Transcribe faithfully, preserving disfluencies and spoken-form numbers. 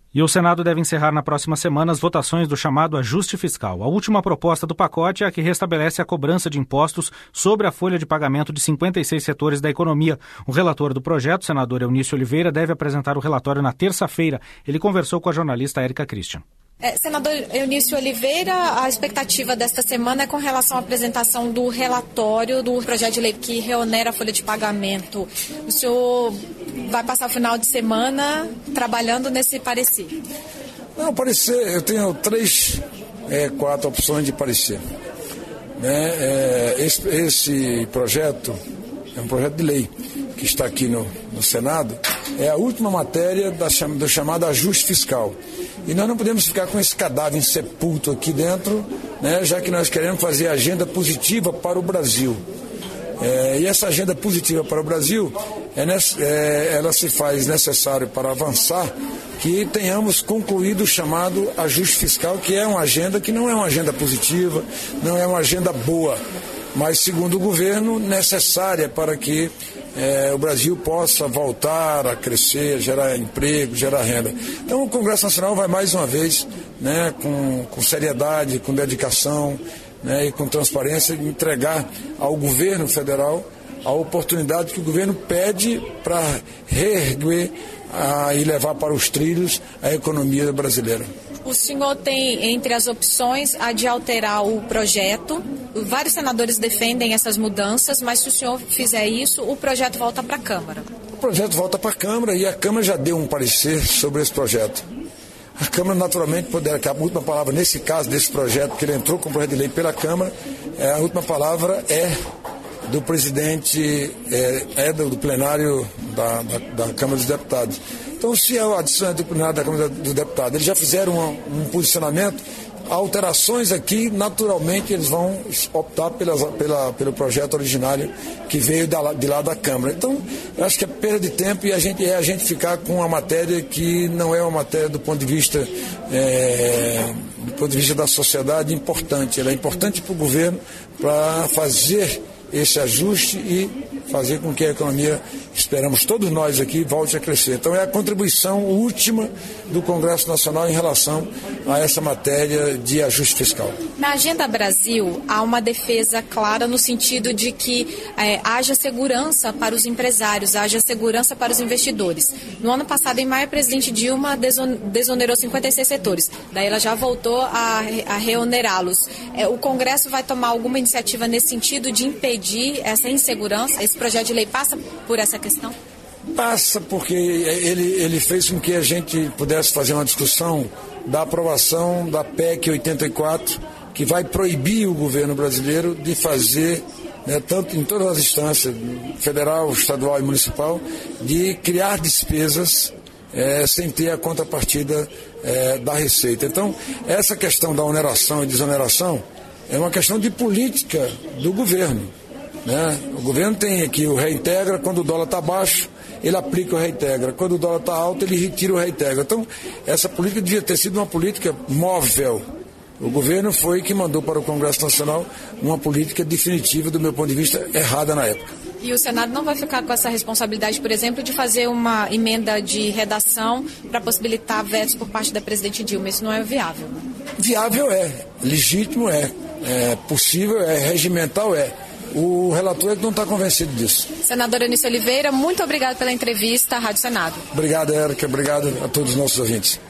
E o Senado deve encerrar na próxima semana as votações do chamado ajuste fiscal. A última proposta do pacote é a que restabelece a cobrança de impostos sobre a folha de pagamento de cinquenta e seis setores da economia. O relator do projeto, senador Eunício Oliveira, deve apresentar o relatório na terça-feira. Ele conversou com a jornalista Érica Christian. É, senador Eunício Oliveira, a expectativa desta semana é com relação à apresentação do relatório do projeto de lei que reonera a folha de pagamento. O senhor vai passar o final de semana trabalhando nesse parecer? Não, parecer, eu tenho três, é, quatro opções de parecer. Né? É, esse, esse projeto é um projeto de lei que está aqui no, no Senado, é a última matéria da, do chamado ajuste fiscal. E nós não podemos ficar com esse cadáver insepulto aqui dentro, né, já que nós queremos fazer agenda positiva para o Brasil. É, e essa agenda positiva para o Brasil, é, é, ela se faz necessário para avançar que tenhamos concluído o chamado ajuste fiscal, que é uma agenda que não é uma agenda positiva, não é uma agenda boa, mas, segundo o governo, necessária para que é, o Brasil possa voltar a crescer, gerar emprego, gerar renda. Então, o Congresso Nacional vai mais uma vez, né, com, com seriedade, com dedicação, né, e com transparência, entregar ao governo federal a oportunidade que o governo pede para reerguer a, e levar para os trilhos a economia brasileira. O senhor tem entre as opções a de alterar o projeto. Vários senadores defendem essas mudanças, mas se o senhor fizer isso, o projeto volta para a Câmara. O projeto volta para a Câmara e a Câmara já deu um parecer sobre esse projeto. A Câmara, naturalmente, poderá, que a última palavra nesse caso, desse projeto, que ele entrou com o projeto de lei pela Câmara, é, a última palavra é do presidente, é, é do plenário da, da, da Câmara dos Deputados. Então, se a adição é do plenário da Câmara dos Deputados, eles já fizeram um, um posicionamento, alterações aqui, naturalmente, eles vão optar pela, pela, pelo projeto originário que veio da, de lá da Câmara. Então, eu acho que é perda de tempo e a gente, é a gente ficar com uma matéria que não é uma matéria do ponto de vista, é, do ponto de vista da sociedade importante. Ela é importante para o governo para fazer esse ajuste e fazer com que a economia, esperamos todos nós aqui, volte a crescer. Então é a contribuição última do Congresso Nacional em relação a essa matéria de ajuste fiscal. Na Agenda Brasil, há uma defesa clara no sentido de que é, haja segurança para os empresários, haja segurança para os investidores. No ano passado, em maio, a presidente Dilma desonerou cinquenta e seis setores. Daí ela já voltou a, a reonerá-los. É, o Congresso vai tomar alguma iniciativa nesse sentido de impedir essa insegurança? Esse projeto de lei passa por essa questão? Passa porque ele, ele fez com que a gente pudesse fazer uma discussão da aprovação da P E C oitenta e quatro, que vai proibir o governo brasileiro de fazer, né, tanto em todas as instâncias, federal, estadual e municipal, de criar despesas é, sem ter a contrapartida é, da receita. Então, essa questão da oneração e desoneração é uma questão de política do governo. Né? O governo tem aqui o reintegra, quando o dólar está baixo, ele aplica o reintegra, quando o dólar está alto, ele retira o reintegra. Então, essa política devia ter sido uma política móvel. O governo foi que mandou para o Congresso Nacional uma política definitiva, do meu ponto de vista, errada na época. E o Senado não vai ficar com essa responsabilidade, por exemplo, de fazer uma emenda de redação para possibilitar vetos por parte da presidente Dilma? Isso não é viável? Viável é, legítimo é, é possível é, regimental é. O relator é que não está convencido disso. Senador Eunício Oliveira, muito obrigado pela entrevista à Rádio Senado. Obrigado, Érica. Obrigado a todos os nossos ouvintes.